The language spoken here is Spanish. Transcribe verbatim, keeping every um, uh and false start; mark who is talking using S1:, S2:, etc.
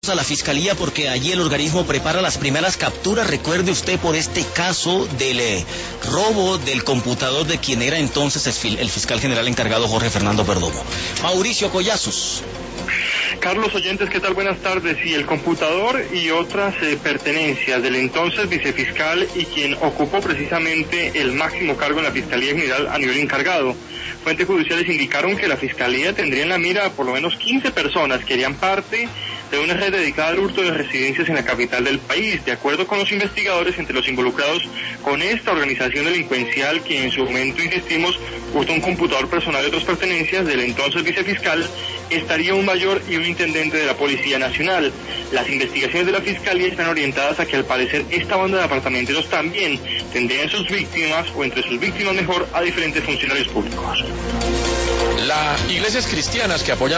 S1: A la Fiscalía porque allí el organismo prepara las primeras capturas, recuerde usted, por este caso del eh, robo del computador de quien era entonces el fiscal general encargado Jorge Fernando Perdomo. Mauricio Collazos.
S2: Carlos, oyentes, ¿qué tal? Buenas tardes. Y el computador y otras eh, pertenencias del entonces vicefiscal y quien ocupó precisamente el máximo cargo en la Fiscalía General a nivel encargado. Fuentes judiciales indicaron que la Fiscalía tendría en la mira por lo menos quince personas que harían parte de una red dedicada al hurto de residencias en la capital del país. De acuerdo con los investigadores, entre los involucrados con esta organización delincuencial que en su momento, insistimos, hurtó un computador personal y otras pertenencias del entonces vicefiscal, estaría un mayor y un intendente de la Policía Nacional. Las investigaciones de la Fiscalía están orientadas a que al parecer esta banda de apartamenteros también tendría en sus víctimas, o entre sus víctimas mejor, a diferentes funcionarios públicos.
S3: Las iglesias cristianas que apoyan